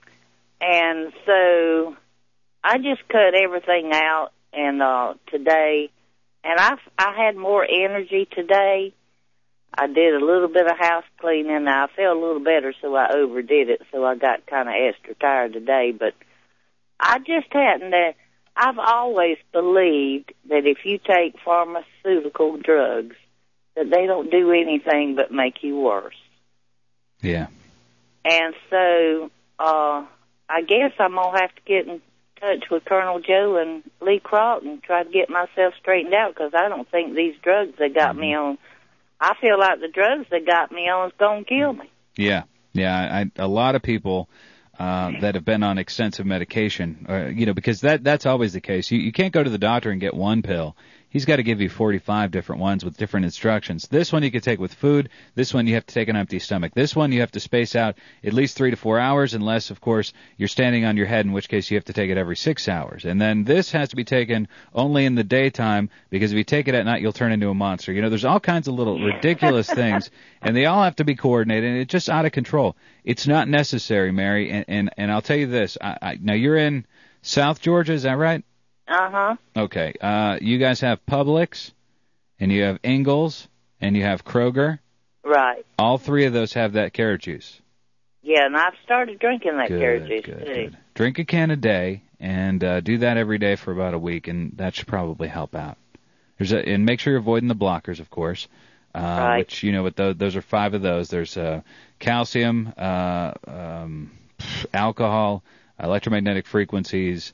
And so I just cut everything out, and today, and I had more energy today. I did a little bit of house cleaning. I felt a little better, so I overdid it, so I got kind of extra tired today. But I just hadn't. I've always believed that if you take pharmaceutical drugs, that they don't do anything but make you worse. Yeah. And so I guess I'm going to have to get in touch with Colonel Joe and Lee Kroc and try to get myself straightened out, because I don't think these drugs that got me on, I feel like the drugs that got me on is going to kill me. Yeah. Yeah. A lot of people that have been on extensive medication, because that's always the case. You can't go to the doctor and get one pill. He's got to give you 45 different ones with different instructions. This one you can take with food. This one you have to take an empty stomach. This one you have to space out at least 3 to 4 hours, unless, of course, you're standing on your head, in which case you have to take it every 6 hours. And then this has to be taken only in the daytime, because if you take it at night, you'll turn into a monster. There's all kinds of little ridiculous things, and they all have to be coordinated, and it's just out of control. It's not necessary, Mary, and I'll tell you this. Now, you're in South Georgia, is that right? Uh-huh. Okay. You guys have Publix, and you have Ingles, and you have Kroger. Right. All three of those have that carrot juice. Yeah, and I've started drinking that carrot juice, too. Good. Drink a can a day, and do that every day for about a week, and that should probably help out. And make sure you're avoiding the blockers, of course. Right. Which, those are 5 of those. There's calcium, alcohol, electromagnetic frequencies,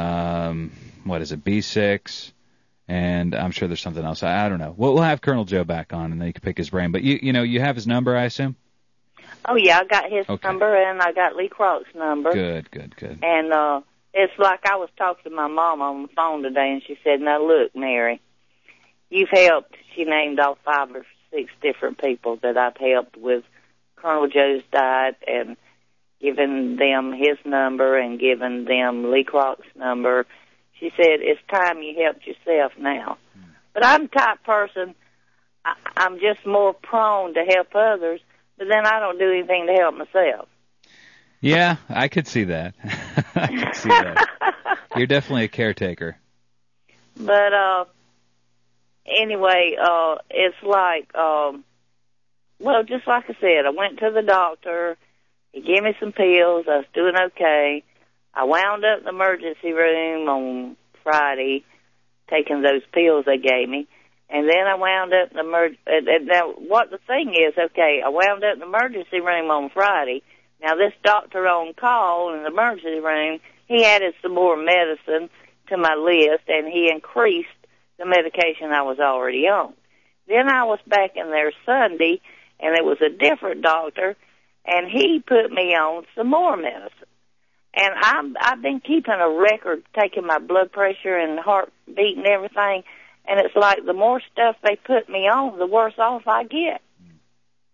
B6, and I'm sure there's something else. I don't know. We'll have Colonel Joe back on, and then you can pick his brain. But you have his number, I assume? Oh, yeah, I got his number, and I got Lee Kroc's number. Good. And it's like I was talking to my mom on the phone today, and she said, "Now, look, Mary, you've helped." She named all 5 or 6 different people that I've helped with Colonel Joe's diet, and giving them his number and giving them Lee Kroc's number. She said, it's time you helped yourself now. But I'm the type person, I'm just more prone to help others, but then I don't do anything to help myself. Yeah, I could see that. I could see that. You're definitely a caretaker. But anyway, it's like, just like I said, I went to the doctor. He gave me some pills. I was doing okay. I wound up in the emergency room on Friday taking those pills they gave me. And then I wound up in the now, what the thing is, okay, I wound up in the emergency room on Friday. Now, this doctor on call in the emergency room, he added some more medicine to my list, and he increased the medication I was already on. Then I was back in there Sunday, and it was a different doctor, and he put me on some more medicine. And I've been keeping a record, taking my blood pressure and heartbeat and everything, and it's like the more stuff they put me on, the worse off I get.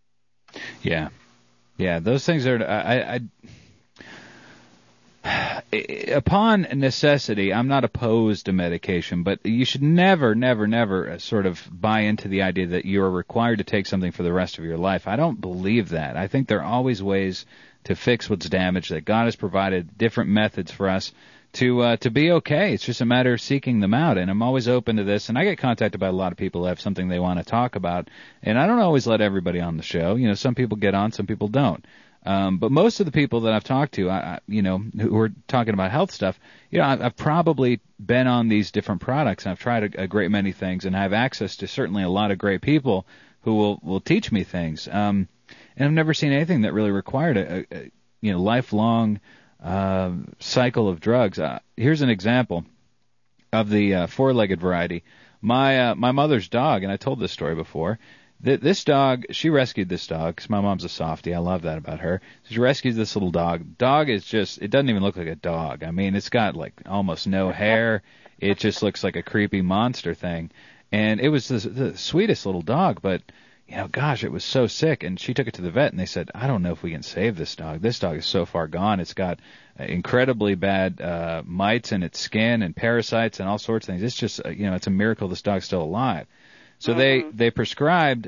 Yeah, those things are. upon necessity, I'm not opposed to medication, but you should never sort of buy into the idea that you're required to take something for the rest of your life. I don't believe that. I think there are always ways to fix what's damaged, that God has provided different methods for us to be okay. It's just a matter of seeking them out, and I'm always open to this. And I get contacted by a lot of people who have something they want to talk about, and I don't always let everybody on the show. You know, some people get on, some people don't. But most of the people that I've talked to, who are talking about health stuff, I've probably been on these different products, and I've tried a great many things, and I have access to certainly a lot of great people who will teach me things. And I've never seen anything that really required a lifelong cycle of drugs. Here's an example of the four-legged variety. My mother's dog, and I told this story before. This dog, she rescued this dog because my mom's a softie. I love that about her. So she rescues this little dog. Dog is just, it doesn't even look like a dog. I mean, it's got like almost no hair. It just looks like a creepy monster thing. And it was the sweetest little dog, but, gosh, it was so sick. And she took it to the vet, and they said, I don't know if we can save this dog. This dog is so far gone. It's got incredibly bad mites in its skin and parasites and all sorts of things. It's just, it's a miracle this dog's still alive. So they prescribed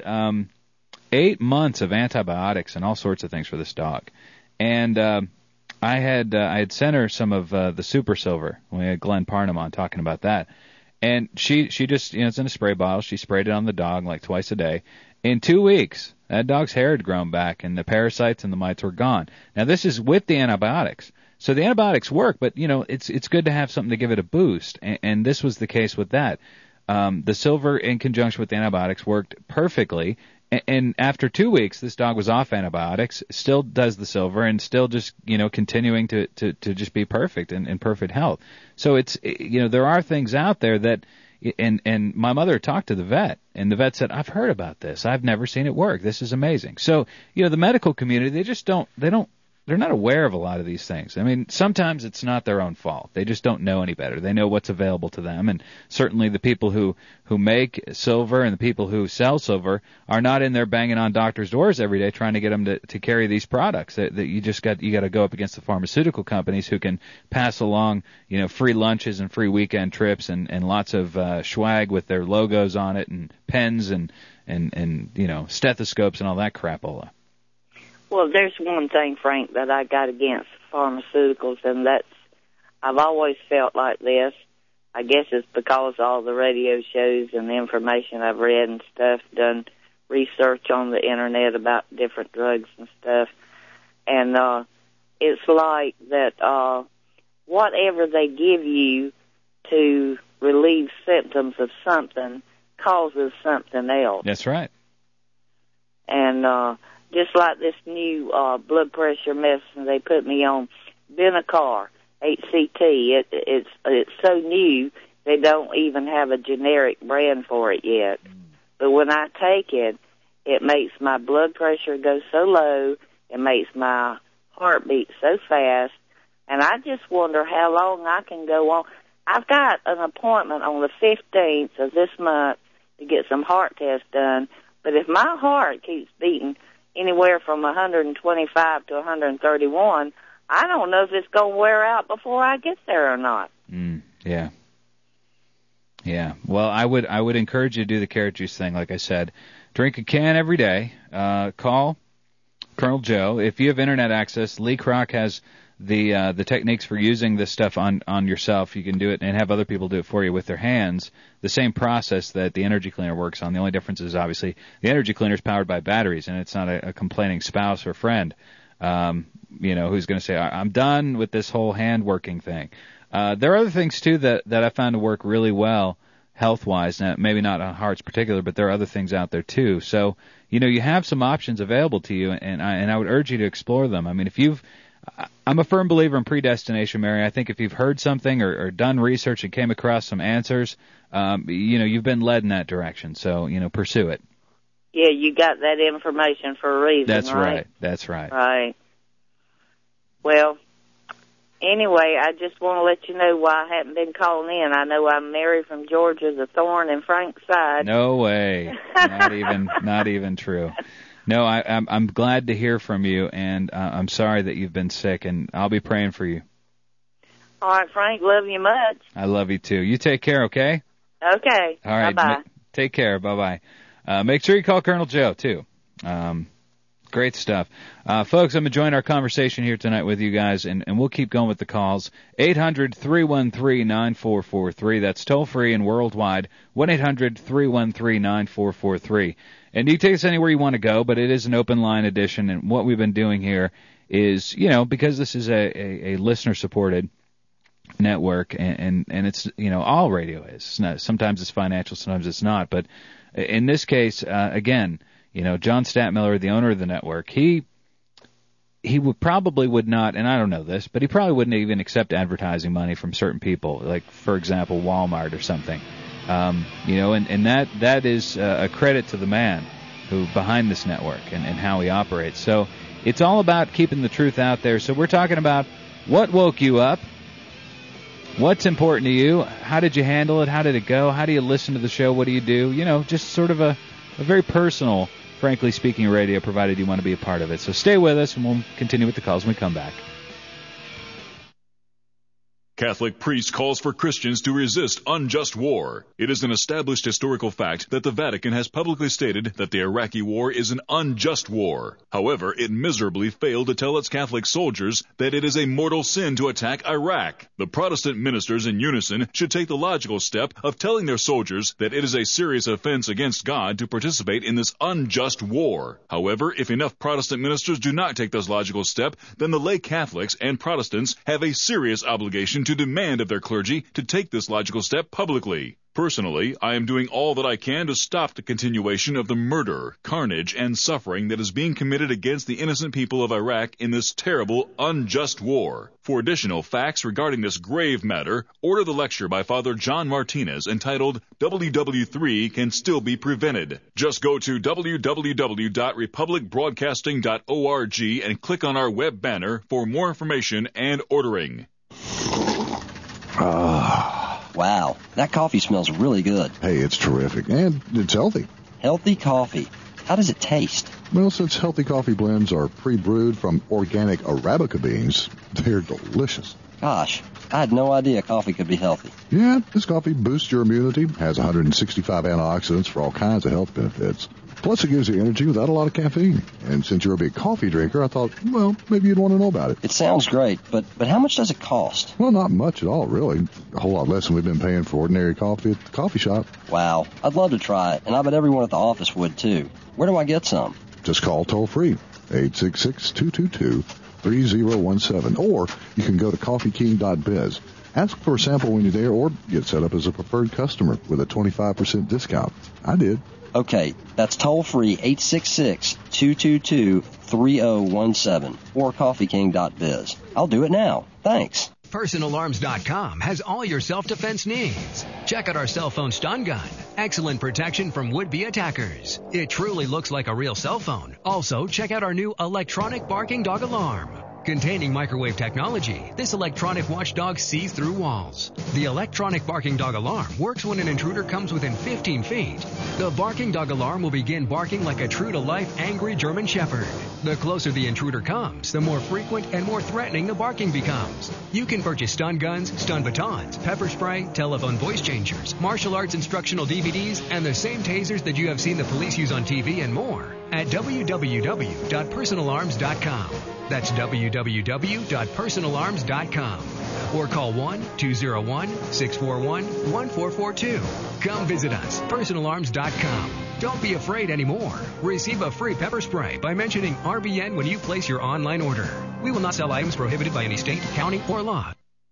8 months of antibiotics and all sorts of things for this dog. And I had sent her some of the Super Silver. We had Glenn Parnham on talking about that. And she just, it's in a spray bottle. She sprayed it on the dog like twice a day. In 2 weeks, that dog's hair had grown back, and the parasites and the mites were gone. Now, this is with the antibiotics. So the antibiotics work, but, it's good to have something to give it a boost. And this was the case with that. The silver in conjunction with the antibiotics worked perfectly, and after 2 weeks, this dog was off antibiotics, still does the silver, and still just, continuing to just be perfect and in perfect health. So it's, there are things out there that, and my mother talked to the vet, and the vet said, I've heard about this. I've never seen it work. This is amazing. So, the medical community, they're not aware of a lot of these things. I mean, sometimes it's not their own fault. They just don't know any better. They know what's available to them, and certainly the people who make silver and the people who sell silver are not in there banging on doctors' doors every day trying to get them to carry these products. That you got to go up against the pharmaceutical companies who can pass along, free lunches and free weekend trips and lots of swag with their logos on it and pens and stethoscopes and all that crapola. Well, there's one thing, Frank, that I got against pharmaceuticals, and I've always felt like this. I guess it's because of all the radio shows and the information I've read and stuff, done research on the internet about different drugs and stuff. And it's like that whatever they give you to relieve symptoms of something causes something else. That's right. And just like this new blood pressure medicine they put me on, Benicar, HCT. It's so new they don't even have a generic brand for it yet. But when I take it, it makes my blood pressure go so low, it makes my heartbeat so fast, and I just wonder how long I can go on. I've got an appointment on the 15th of this month to get some heart tests done, but if my heart keeps beating anywhere from 125 to 131, I don't know if it's going to wear out before I get there or not. Yeah. Yeah. Well, I would encourage you to do the carrot juice thing, like I said. Drink a can every day. Call Colonel Joe. If you have internet access, Lee Kroc has the techniques for using this stuff on yourself. You can do it and have other people do it for you with their hands. The same process that the energy cleaner works on. The only difference is obviously the energy cleaner is powered by batteries, and it's not a complaining spouse or friend, who's going to say, I'm done with this whole hand working thing. There are other things too that I found to work really well health-wise. Now, maybe not on hearts particular, but there are other things out there too. So, you have some options available to you, and I would urge you to explore them. I mean, I'm a firm believer in predestination, Mary. I think if you've heard something or done research and came across some answers, you've been led in that direction. So, pursue it. Yeah, you got that information for a reason, That's right? That's right. Right. Well, anyway, I just want to let you know why I haven't been calling in. I know I'm Mary from Georgia, the thorn in Frank's side. No way. Not even true. No, I'm glad to hear from you, and I'm sorry that you've been sick, and I'll be praying for you. All right, Frank, love you much. I love you too. You take care, okay? Okay. All right. Bye-bye. Take care. Bye-bye. Make sure you call Colonel Joe, too. Great stuff. Folks, I'm enjoying our conversation here tonight with you guys, and we'll keep going with the calls. 800-313-9443. That's toll-free and worldwide. 1-800-313-9443. And you can take us anywhere you want to go, but it is an open line edition, and what we've been doing here is, because this is a listener-supported network, and it's, all radio is. Sometimes it's financial, sometimes it's not. But in this case, again, John Stadtmiller, the owner of the network, he would not, and I don't know this, but he probably wouldn't even accept advertising money from certain people, like, for example, Walmart or something. And that is a credit to the man who behind this network and how he operates. So it's all about keeping the truth out there. So we're talking about what woke you up, what's important to you, how did you handle it, how did it go, how do you listen to the show, what do you do, just sort of a very personal, frankly speaking, radio, provided you want to be a part of it. So stay with us, and we'll continue with the calls when we come back. Catholic priest calls for Christians to resist unjust war. It is an established historical fact that the Vatican has publicly stated that the Iraqi war is an unjust war. However, it miserably failed to tell its Catholic soldiers that it is a mortal sin to attack Iraq. The Protestant ministers in unison should take the logical step of telling their soldiers that it is a serious offense against God to participate in this unjust war. However, if enough Protestant ministers do not take this logical step, then the lay Catholics and Protestants have a serious obligation to demand of their clergy to take this logical step publicly. Personally, I am doing all that I can to stop the continuation of the murder, carnage, and suffering that is being committed against the innocent people of Iraq in this terrible, unjust war. For additional facts regarding this grave matter, order the lecture by Father John Martinez entitled WW3 Can Still Be Prevented. Just go to www.republicbroadcasting.org and click on our web banner for more information and ordering. Wow, that coffee smells really good. Hey, it's terrific, and it's healthy. Healthy coffee. How does it taste? Well, since healthy coffee blends are pre-brewed from organic Arabica beans, they're delicious. Gosh, I had no idea coffee could be healthy. Yeah, this coffee boosts your immunity, has 165 antioxidants for all kinds of health benefits. Plus, it gives you energy without a lot of caffeine. And since you're a big coffee drinker, I thought, well, maybe you'd want to know about it. It sounds great, but how much does it cost? Well, not much at all, really. A whole lot less than we've been paying for ordinary coffee at the coffee shop. Wow, I'd love to try it, and I bet everyone at the office would, too. Where do I get some? Just call toll-free, 866-222-3017, or you can go to coffeeking.biz. Ask for a sample when you're there, or get set up as a preferred customer with a 25% discount. I did. Okay, that's toll-free 866-222-3017 or coffeeking.biz. I'll do it now. Thanks. PersonalArms.com has all your self-defense needs. Check out our cell phone stun gun. Excellent protection from would-be attackers. It truly looks like a real cell phone. Also, check out our new electronic barking dog alarm. Containing microwave technology, this electronic watchdog sees through walls. The electronic barking dog alarm works when an intruder comes within 15 feet. The barking dog alarm will begin barking like a true-to-life angry German shepherd. The closer the intruder comes, the more frequent and more threatening the barking becomes. You can purchase stun guns, stun batons, pepper spray, telephone voice changers, martial arts instructional DVDs, and the same tasers that you have seen the police use on TV and more at www.personalarms.com. That's www.personalarms.com. Or call 1-201-641-1442. Come visit us, personalarms.com. Don't be afraid anymore. Receive a free pepper spray by mentioning RBN when you place your online order. We will not sell items prohibited by any state, county, or law.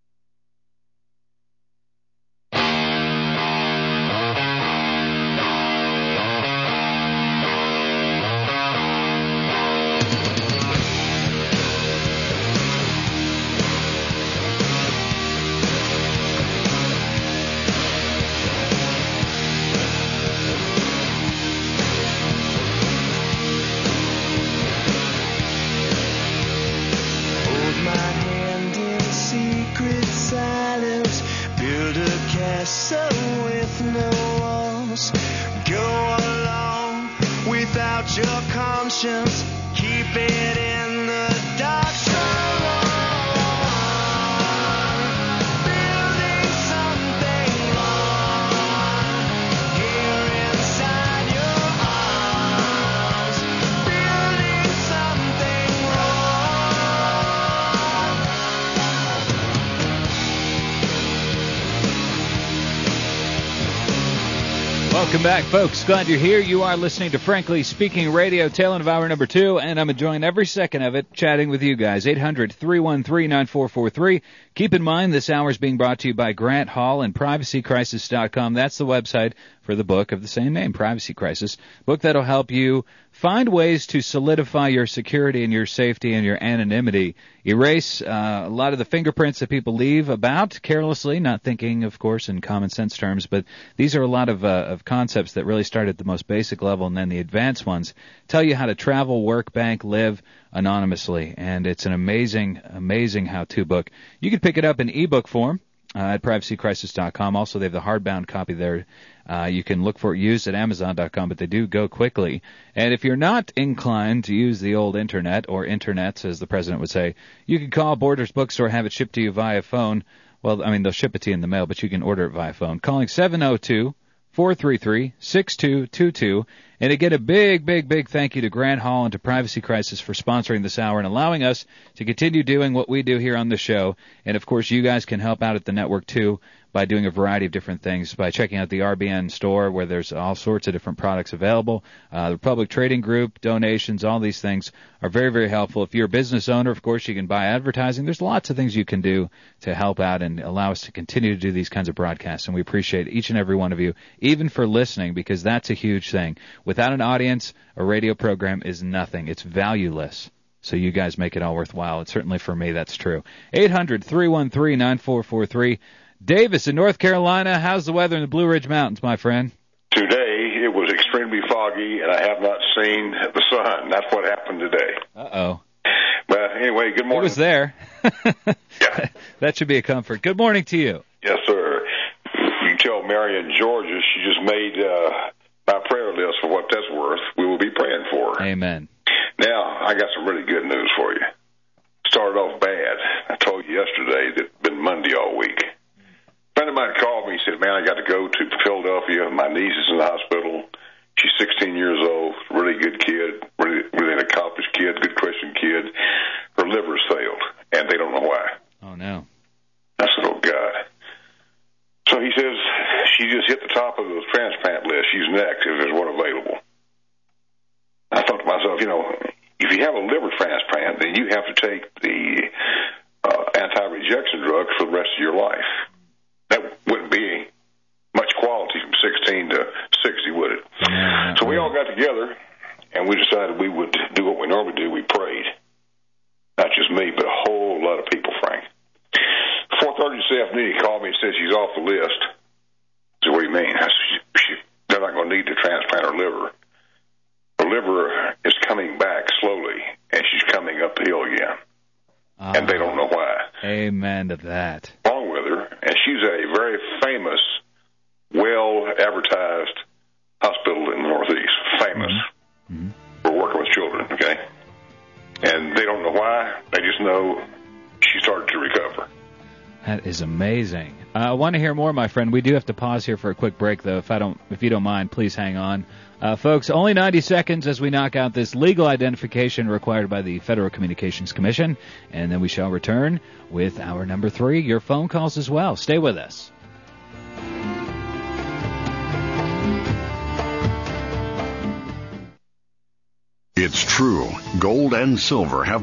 Your conscience, keep it in the dark. back, folks. Glad you're here. You are listening to Frankly Speaking Radio, tail end of hour number 2, and I'm enjoying every second of it chatting with you guys. 800-313-9443. Keep in mind, this hour is being brought to you by Grant Hall and PrivacyCrisis.com. That's the website for the book of the same name, Privacy Crisis. Book that'll help you find ways to solidify your security and your safety and your anonymity. Erase a lot of the fingerprints that people leave about carelessly, not thinking, of course, in common sense terms, but these are a lot of concepts that really start at the most basic level, and then the advanced ones tell you how to travel, work, bank, live anonymously. And it's an amazing, amazing how-to book. You can pick it up in ebook form at privacycrisis.com. Also, they have the hardbound copy there. You can look for it used at Amazon.com, but they do go quickly. And if you're not inclined to use the old internet, or internets, as the president would say, you can call Borders Bookstore, have it shipped to you via phone. Well, I mean, they'll ship it to you in the mail, but you can order it via phone. Calling 702-433-6222. And again, a big, big, big thank you to Grant Hall and to Privacy Crisis for sponsoring this hour and allowing us to continue doing what we do here on the show. And, of course, you guys can help out at the network, too, by doing a variety of different things, by checking out the RBN store where there's all sorts of different products available. The Republic Trading Group, donations, all these things are very, very helpful. If you're a business owner, of course, you can buy advertising. There's lots of things you can do to help out and allow us to continue to do these kinds of broadcasts. And we appreciate each and every one of you, even for listening, because that's a huge thing. Without an audience, a radio program is nothing. It's valueless. So you guys make it all worthwhile. And certainly for me, that's true. 800-313-9443. Davis in North Carolina, how's the weather in the Blue Ridge Mountains, my friend? Today, it was extremely foggy, and I have not seen the sun. That's what happened today. Uh-oh. But anyway, good morning. It was there. Yeah. That should be a comfort. Good morning to you. Yes, sir. You can tell Mary in Georgia, she just made my prayer list for what that's worth. We will be praying for her. Amen. Now, I got some really good news for you. Started off bad. I told you yesterday that it's been Monday all week. A friend of mine called me and said, man, I got to go to Philadelphia. My niece is in the hospital. She's 16 years old, really good kid, really an accomplished kid, good Christian kid. Her liver's failed, and they don't know why. Oh, no. I said, oh, God. So he says she just hit the top of the transplant list. She's next if there's one available. I thought to myself, you know, if you have a liver transplant, then you have to take the anti-rejection drug for the rest of your life. That wouldn't be much quality from 16 to 60, would it? Yeah, so we all got together, and we decided we would do what we normally do. We prayed. Not just me, but a whole lot of people, Frank. 4:30 this afternoon, he called me and said she's off the list. I said, what do you mean? I said, they're not going to need to transplant her liver. Her liver is coming back slowly, and she's coming up the hill again. And they don't know why. Amen to that. Wrong with her, and she's at a very famous, well-advertised hospital in the Northeast. Famous. Mm-hmm. For working with children, okay? And they don't know why. They just know she started to recover. That is amazing. I want to hear more, my friend. We do have to pause here for a quick break, though. If you don't mind, please hang on. Folks, only 90 seconds as we knock out this legal identification required by the Federal Communications Commission, and then we shall return with hour number 3, your phone calls as well. Stay with us. It's true. Gold and silver have